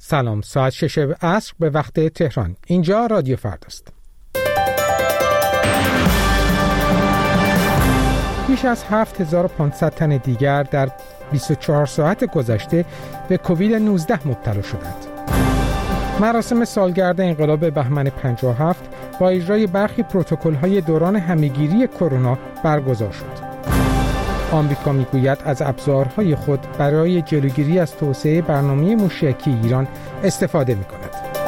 سلام، ساعت 6 عصر به وقت تهران. اینجا رادیو فرداست. بیش از 7500 تن دیگر در 24 ساعت گذشته به کووید 19 مبتلا شدند. مراسم سالگرد انقلاب بهمن 57 با اجرای برخی پروتکل‌های دوران همه‌گیری کرونا برگزار شد. آمریکا میگوید از ابزارهای خود برای جلوگیری از توسعه برنامه موشکی ایران استفاده می‌کند.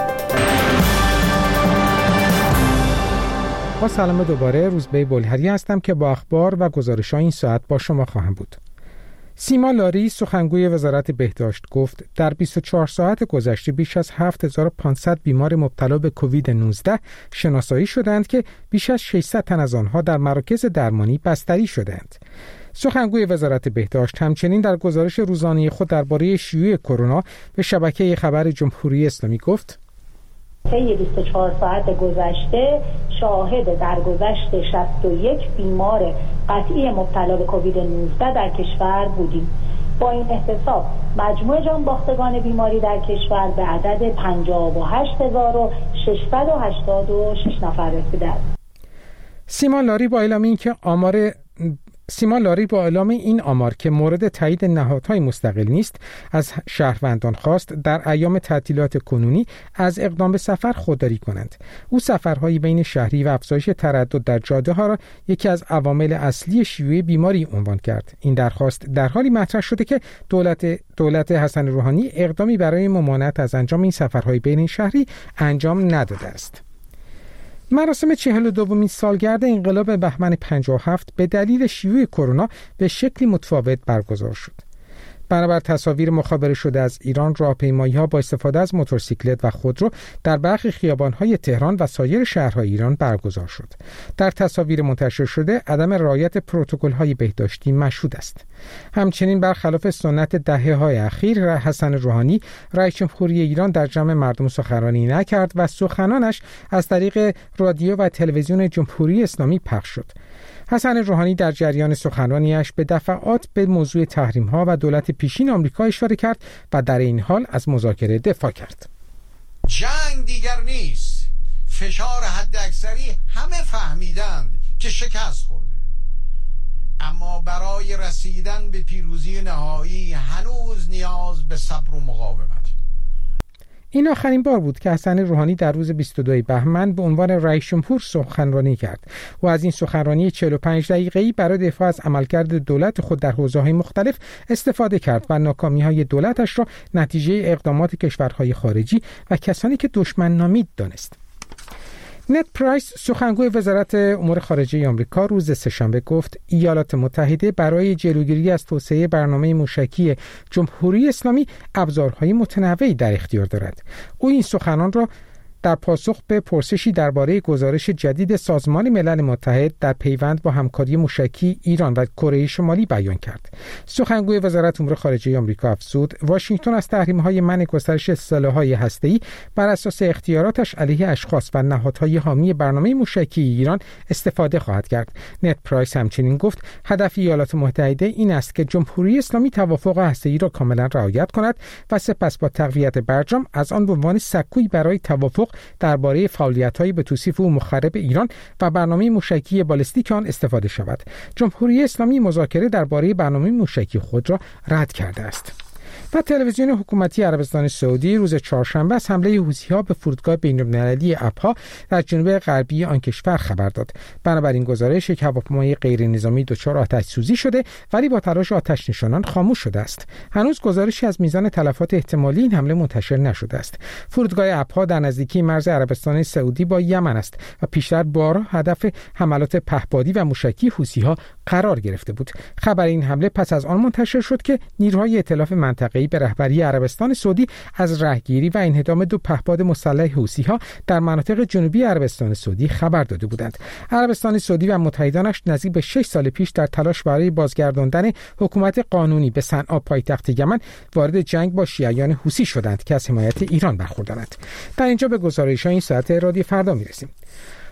با سلام دوباره، روزبه بلهری هستم که با اخبار و گزارش‌های این ساعت با شما خواهم بود. سیما لاری، سخنگوی وزارت بهداشت، گفت در 24 ساعت گذشته بیش از 7500 بیمار مبتلا به کووید 19 شناسایی شدند که بیش از 600 تن از آنها در مراکز درمانی بستری شدند. سخنگوی وزارت بهداشت همچنین در گزارش روزانه خود درباره شیوع کرونا به شبکه خبر جمهوری اسلامی گفت: طی 24 ساعت گذشته شاهد درگذشت 61 بیمار قطعی مبتلا به کووید 19 در کشور بودیم. با این احتساب مجموع جانباختگان بیماری در کشور به عدد 58686 نفر رسیده است. سیما لاری با اعلام این آمار که مورد تایید نهادهای مستقل نیست، از شهروندان خواست در ایام تعطیلات کنونی از اقدام به سفر خودداری کنند. او سفرهای بین شهری و افزایش تردد در جاده‌ها را یکی از عوامل اصلی شیوع بیماری عنوان کرد. این درخواست در حالی مطرح شده که دولت حسن روحانی اقدامی برای ممانعت از انجام این سفرهای بین شهری انجام نداده است. مراسم 42مین سالگرد انقلاب بهمن 57 به دلیل شیوع کرونا به شکلی متفاوت برگزار شد. بنابر تصاویر مخابره شده از ایران، راهپیمایی‌ها با استفاده از موتورسیکلت و خودرو در برخی خیابان‌های تهران و سایر شهرهای ایران برگزار شد. در تصاویر منتشر شده عدم رعایت پروتکل‌های بهداشتی مشهود است. همچنین برخلاف سنت دهه‌های اخیر، حسن روحانی رئیس جمهوری ایران در جمع مردم سخنرانی نکرد و سخنانش از طریق رادیو و تلویزیون جمهوری اسلامی پخش شد. حسن روحانی در جریان سخنرانیش به دفعات به موضوع تحریم‌ها و دولت پیشین آمریکا اشاره کرد و در این حال از مذاکره دفاع کرد. جنگ دیگر نیست. فشار حداکثری همه فهمیدند که شکست خورده. اما برای رسیدن به پیروزی نهایی هنوز نیاز به صبر و مقاومت. این آخرین بار بود که حسن روحانی در روز 22 بهمن به عنوان رئیس جمهور سخنرانی کرد و از این سخنرانی 45 دقیقه‌ای برای دفاع از عملکرد دولت خود در حوزه‌های مختلف استفاده کرد و ناکامی‌های دولتش را نتیجه اقدامات کشورهای خارجی و کسانی که دشمن نامید دانست. نت پرایس، سخنگوی وزارت امور خارجه آمریکا، روز سه‌شنبه گفت ایالات متحده برای جلوگیری از توسعه برنامه موشکی جمهوری اسلامی ابزارهای متنوعی در اختیار دارد. او این سخنان را در پاسخ به پرسشی درباره گزارش جدید سازمان ملل متحد در پیوند با همکاری موشکی ایران و کره شمالی بیان کرد. سخنگوی وزارت امور خارجه آمریکا افزود واشنگتن از تحریم‌های منع گسترش سلاح‌های هسته‌ای بر اساس اختیاراتش علیه اشخاص و نهادهای حامی برنامه موشکی ایران استفاده خواهد کرد. نت پرایس همچنین گفت هدف ایالات متحده این است که جمهوری اسلامی توافق هسته‌ای را کاملا رعایت کند و سپس با تقویت برجام از آن به عنوان سکویی برای توافق درباره فعالیت‌های به توصیف او مخرب ایران و برنامه موشکی بالستیک آن استفاده شود. جمهوری اسلامی مذاکره درباره برنامه موشکی خود را رد کرده است. و تلویزیون حکومتی عربستان سعودی روز چهارشنبه از حمله حوثی‌ها به فرودگاه بین‌المللی ابها در جنوب غربی آن کشور خبر داد. بنابراین گزارش یک هواپیمای غیر نظامی دچار آتش سوزی شده ولی با تلاش آتش نشانان خاموش شده است. هنوز گزارشی از میزان تلفات احتمالی این حمله منتشر نشده است. فرودگاه ابها در نزدیکی مرز عربستان سعودی با یمن است و پیشتر بارها هدف حملات پهپادی و موشکی حوثی‌ها قرار گرفته بود. خبر این حمله پس از آن منتشر شد که نیروهای ائتلاف منطقه‌ای به رهبری عربستان سعودی از رهگیری و انهدام 2 پهپاد مسلح حوثی‌ها در مناطق جنوبی عربستان سعودی خبر داده بودند. عربستان سعودی و متحدانش نزدیک به 6 سال پیش در تلاش برای بازگرداندن حکومت قانونی به صنعا پایتخت یمن وارد جنگ با شیعیان حوثی شدند که از حمایت ایران برخوردارند. در اینجا به گزارش‌های این ساعت رادیو فردا می‌رسیم.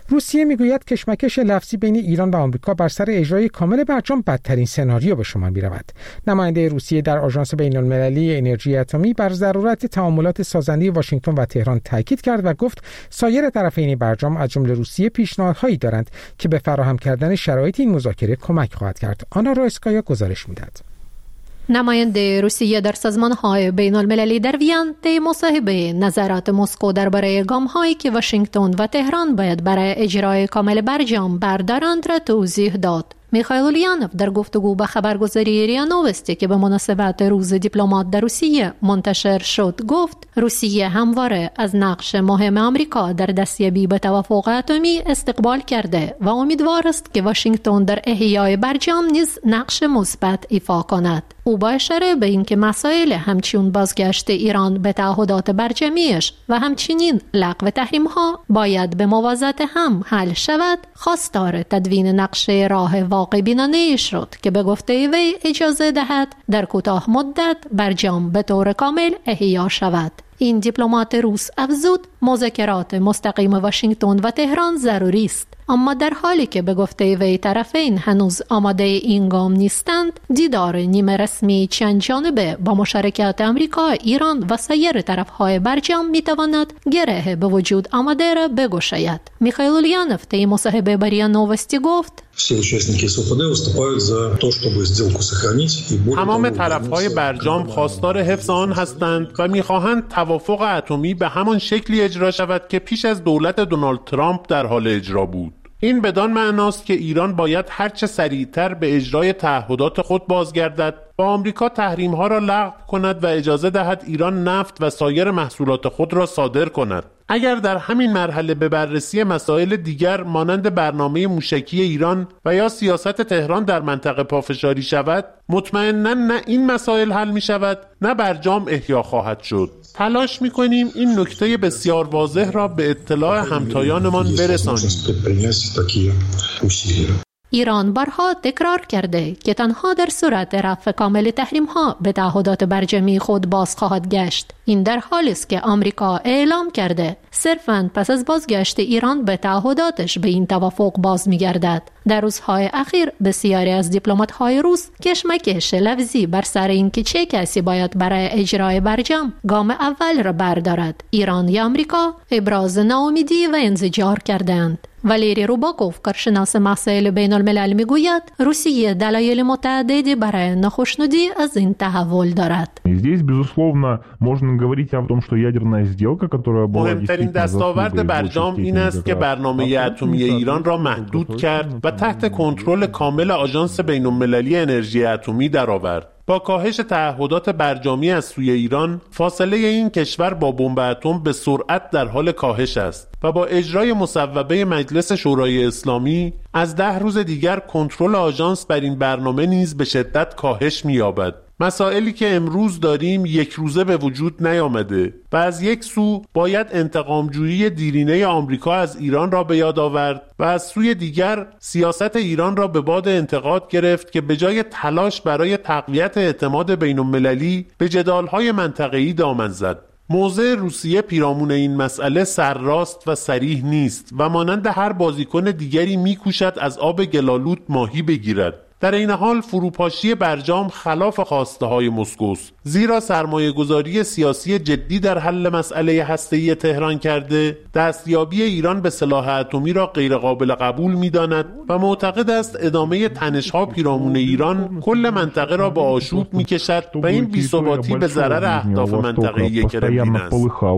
روسیه میگوید کشمکش لفظی بین ایران و آمریکا بر سر اجرای کامل برجام بدترین سناریو به شمار می‌رود. نماینده روسیه در آژانس بین‌المللی انرژی اتمی بر ضرورت تعاملات سازنده واشنگتن و تهران تاکید کرد و گفت سایر طرفین برجام از جمله روسیه پیشنهادهایی دارند که به فراهم کردن شرایط این مذاکره کمک خواهد کرد. آنا رایسکایا گزارش می‌دهد. نماینده روسیه در سازمان‌های بین‌المللی در وین طی مصاحبه نظرات مسکو درباره گام‌هایی که واشنگتن و تهران باید برای اجرای کامل برجام بردارند را توضیح داد. میخائیل اولیانوف در گفتگو با خبرگزاری ریا نوستی که به مناسبت روز دیپلمات در روسیه منتشر شد گفت روسیه همواره از نقش مهم آمریکا در دستیابی به توافق اتمی استقبال کرده و امیدوار است که واشنگتن در احیای برجام نیز نقش مثبت ایفا کند. او با اشاره به اینکه مسائل همچون بازگشت ایران به تعهدات برجامیش و همچنین لغو تحریم‌ها باید به موازات هم حل شود، خواستار تدوین نقشه راه واقع بینانه شد که به گفته وی اجازه دهد در کوتاه مدت برجام به طور کامل احیا شود. این دیپلمات روس افزود مذاکرات مستقیم واشنگتن و تهران ضروری است، اما در حالی که به گفته وی طرفین هنوز آماده این گام نیستند، دیدار نیمه رسمی چند جانبه با مشارکت آمریکا، ایران و سایر طرفهای برجام میتواند گره به وجود آمده را بگشاید. میخائیل اولیانوف طی مصاحبه با ریا نوستی گفت تمام طرفهای برجام خواستار حفظ آن هستند و میخواهند توافق اتمی به همان شکلی اجرا شود که پیش از دولت دونالد ترامپ در حال اجرا بود. این بدان معناست که ایران باید هرچه سریعتر به اجرای تعهدات خود بازگردد و آمریکا تحریم‌ها را لغو کند و اجازه دهد ایران نفت و سایر محصولات خود را صادر کند. اگر در همین مرحله به بررسی مسائل دیگر مانند برنامه موشکی ایران و یا سیاست تهران در منطقه پافشاری شود، مطمئناً نه این مسائل حل می شود نه برجام احیا خواهد شد. تلاش می کنیم این نکته بسیار واضح را به اطلاع همتایانمان برسانیم. ایران بارها تکرار کرده که تنها در صورت رفع کامل تحریم‌ها به تعهدات برجامی خود باز خواهد گشت. این در حالی است که آمریکا اعلام کرده صرفاً پس از بازگشت ایران به تعهداتش به این توافق باز می‌گردد. در روزهای اخیر بسیاری از دیپلمات‌های روس کشمکش لفظی بر سر اینکه چه کسی باید برای اجرای برجام گام اول را بردارد، ایران یا آمریکا، ابراز ناامیدی و انزجار کردند. والری روباکوف، کارشناس مسائل بین الملل، میگوید روسیه دلایل متعددی برای ناخوشنودی از این تحول دارد. مهمترین دستاورد برجام این است که برنامه اتمی ایران را محدود کرد و تحت کنترل کامل آژانس بین‌المللی انرژی اتمی درآورد. با کاهش تعهدات برجامی از سوی ایران، فاصله این کشور با بمب اتم به سرعت در حال کاهش است و با اجرای مصوبه مجلس شورای اسلامی از 10 روز دیگر کنترل آژانس بر این برنامه نیز به شدت کاهش می‌یابد. مسائلی که امروز داریم یک روزه به وجود نیامده و از یک سو باید انتقامجویی دیرینه آمریکا از ایران را به یاد آورد و از سوی دیگر سیاست ایران را به باد انتقاد گرفت که به جای تلاش برای تقویت اعتماد بین‌المللی به جدال‌های منطقه‌ای دامن زد. موضع روسیه پیرامون این مسئله سرراست و صریح نیست و مانند هر بازیکن دیگری می‌کوشد از آب گلالود ماهی بگیرد. در این حال فروپاشی برجام خلاف خواسته های مسکوست، زیرا سرمایه‌گذاری سیاسی جدی در حل مسئله هسته‌ای تهران کرده، دستیابی ایران به سلاح اتمی را غیر قابل قبول می‌داند و معتقد است ادامه تنش‌ها پیرامون ایران کل منطقه را به آشوب می‌کشد و این بی‌ثباتی به ضرر اهداف منطقه‌ای کرملین است.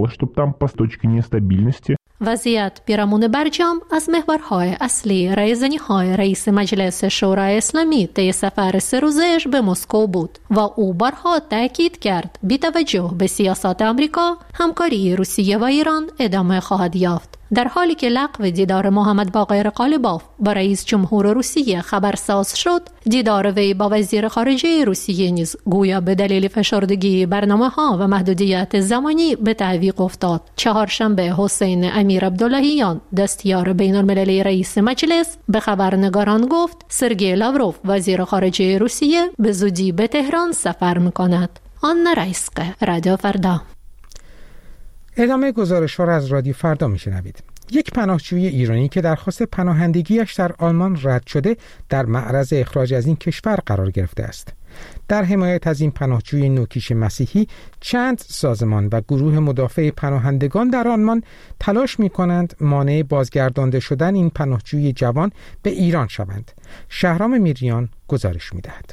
وضعیت پیرامون برجام از محورهای اصلی رایزنی‌های رئیس مجلس شورای اسلامی طی سفر 3 روزه‌اش به مسکو بود و او بارها تاکید کرد بی توجه به سیاست آمریکا، همکاری روسیه و ایران ادامه خواهد یافت. در حالی که لغو دیدار محمد باقر قالیباف با رئیس جمهور روسیه خبرساز شد، دیدار وی با وزیر خارجه روسیه نیز گویا به دلیل فشردگی برنامه‌ها و محدودیت زمانی به تعویق افتاد. چهارشنبه حسین امیر عبداللهیان، دستیار بین‌المللی رئیس مجلس، به خبرنگاران گفت سرگئی لاوروف، وزیر خارجه روسیه، به زودی به تهران سفر می‌کند. آنا رایسکایا، رادیو فردا. ادامه گزارش‌ها را از رادیو فردا می‌شنوید. یک پناهجوی ایرانی که درخواست پناهندگیش در آلمان رد شده در معرض اخراج از این کشور قرار گرفته است. در حمایت از این پناهجوی نوکیش مسیحی چند سازمان و گروه مدافع پناهندگان در آلمان تلاش می‌کنند مانع بازگردانده شدن این پناهجوی جوان به ایران شوند. شهرام میریان گزارش می‌دهد.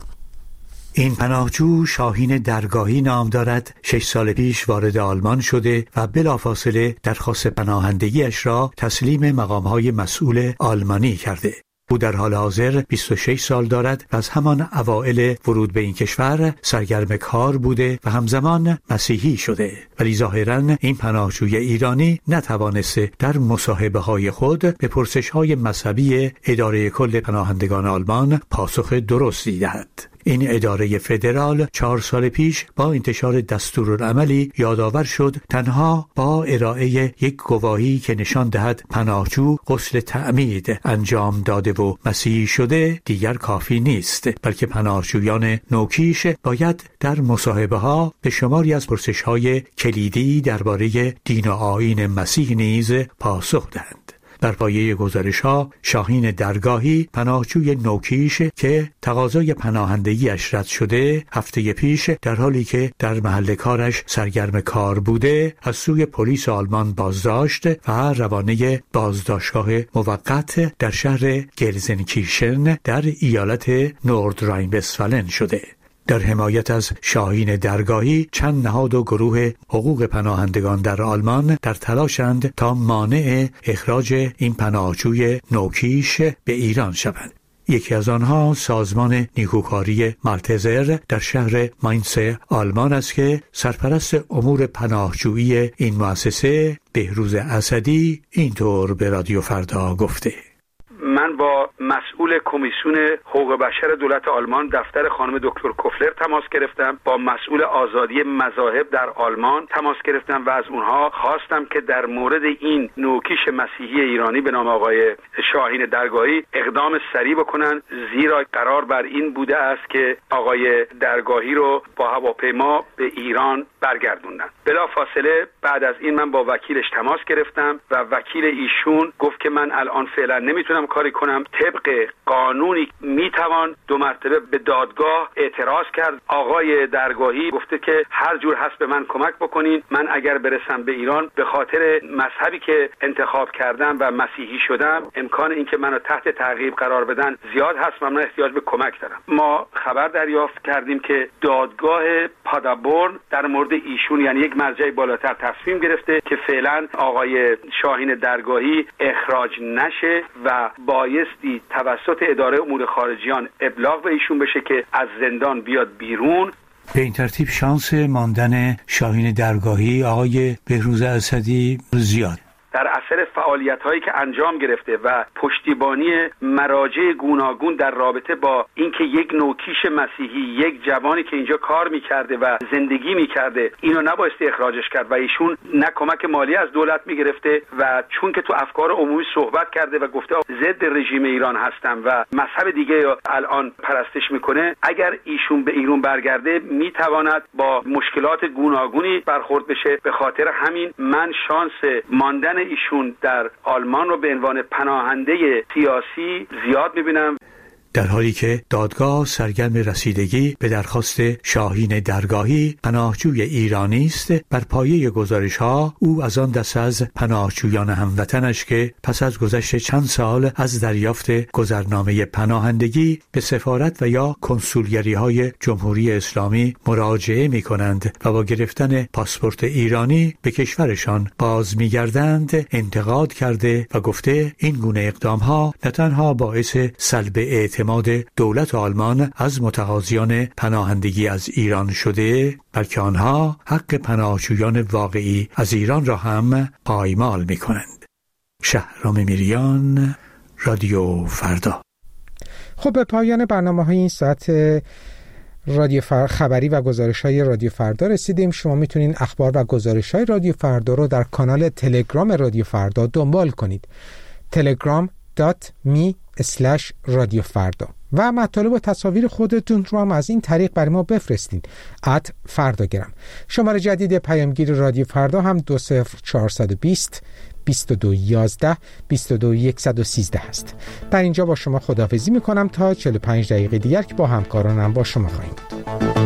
این پناهجو شاهین درگاهی نام دارد. 6 سال پیش وارد آلمان شده و بلافاصله درخواست پناهندگیش را تسلیم مقام‌های مسئول آلمانی کرده. او در حال حاضر 26 سال دارد و از همان اوائل ورود به این کشور سرگرم کار بوده و همزمان مسیحی شده، ولی ظاهراً این پناهجوی ایرانی نتوانسته در مصاحبه‌های خود به پرسش‌های مذهبی اداره کل پناهندگان آلمان پاسخ درستی دهد. این اداره فدرال 4 سال پیش با انتشار دستورالعملی یادآور شد تنها با ارائه یک گواهی که نشان دهد پناهجو غسل تعمید انجام داده و مسیحی شده دیگر کافی نیست، بلکه پناهجویان نوکیش باید در مصاحبه‌ها به شماری از پرسش‌های کلیدی درباره دین و آیین مسیح نیز پاسخ دهند. در پایه گزارش‌ها شاهین درگاهی پناهجوی نوکیش که تقاضای پناهندگیش رد شده هفته پیش در حالی که در محل کارش سرگرم کار بوده از سوی پلیس آلمان بازداشت و روانه بازداشتگاه موقت در شهر گلزنکیرشن در ایالت نوردراین وستفالن شده. در حمایت از شاهین درگاهی چند نهاد و گروه حقوق پناهندگان در آلمان در تلاشند تا مانع اخراج این پناهجوی نوکیش به ایران شوند. یکی از آنها سازمان نیکوکاری مالتزر در شهر ماینس آلمان است که سرپرست امور پناهجویی این مؤسسه بهروز اسدی اینطور به رادیو فردا گفته: من با مسئول کمیسیون حقوق بشر دولت آلمان دفتر خانم دکتر کوفلر تماس گرفتم، با مسئول آزادی مذاهب در آلمان تماس گرفتم و از اونها خواستم که در مورد این نوکیش مسیحی ایرانی به نام آقای شاهین درگاهی اقدام سریع بکنن، زیرا قرار بر این بوده است که آقای درگاهی رو با هواپیما به ایران برگردوندن. بلافاصله بعد از این من با وکیلش تماس گرفتم و وکیل ایشون گفت که من الان فعلا نمیتونم کاری کنم. طبق قانونی میتوان 2 مرتبه به دادگاه اعتراض کرد. آقای درگاهی گفته که هر جور هست به من کمک بکنین، من اگر برسم به ایران به خاطر مذهبی که انتخاب کردم و مسیحی شدم امکان اینکه منو تحت تعقیب قرار بدن زیاد هست و من احتیاج به کمک دارم. ما خبر دریافت کردیم که دادگاه پادابورن در مورد ایشون یعنی یک مرجع بالاتر تصمیم گرفته که فعلا آقای شاهین درگاهی اخراج نشه و بایستی توسط اداره امور خارجیان ابلاغ به ایشون بشه که از زندان بیاد بیرون. به این ترتیب شانس ماندن شاهین درگاهی آقای بهروز اسدی زیاد. در اثر فعالیت‌هایی که انجام گرفته و پشتیبانی مراجع گوناگون در رابطه با اینکه یک نوکیش مسیحی، یک جوانی که اینجا کار می‌کرده و زندگی می‌کرده، اینو نبایستی اخراجش کرد و ایشون نه کمک مالی از دولت می‌گرفته و چون که تو افکار عمومی صحبت کرده و گفته ضد رژیم ایران هستم و مذهب دیگه الان پرستش می‌کنه، اگر ایشون به ایران برگرده می‌تواند با مشکلات گوناگونی برخورد بشه. به خاطر همین من شانس ماندن ایشون در آلمان رو به عنوان پناهنده سیاسی زیاد می‌بینم. در حالی که دادگاه سرگرم رسیدگی به درخواست شاهین درگاهی پناهجوی ایرانی است، بر پایه گزارش‌ها او از آن دست از پناهجویان هموطنش که پس از گذشت چند سال از دریافت گذرنامه پناهندگی به سفارت و یا کنسولگری‌های جمهوری اسلامی مراجعه می‌کنند و با گرفتن پاسپورت ایرانی به کشورشان باز می‌گردند انتقاد کرده و گفته این گونه اقدام‌ها نه تنها باعث سلب اعتماد دولت آلمان از متقاضیان پناهندگی از ایران شده، بلکه آنها حق پناهجویان واقعی از ایران را هم پایمال می کنند. شهرام میریان، رادیو فردا. خب به پایان برنامه‌های این ساعت رادیو خبری و گزارش‌های رادیو فردا رسیدیم. شما میتونید اخبار و گزارش‌های رادیو فردا رو در کانال تلگرام رادیو فردا دنبال کنید. telegram.me/رادیو فردا و مطالب و تصاویر خودتون رو هم از این طریق برای ما بفرستین @فرداگرام. شماره جدید پیامگیر رادیو فردا هم 20420 2211 22113 است. در اینجا با شما خداحافظی میکنم تا 45 دقیقه دیگر که با همکارانم با شما خواهیم بود.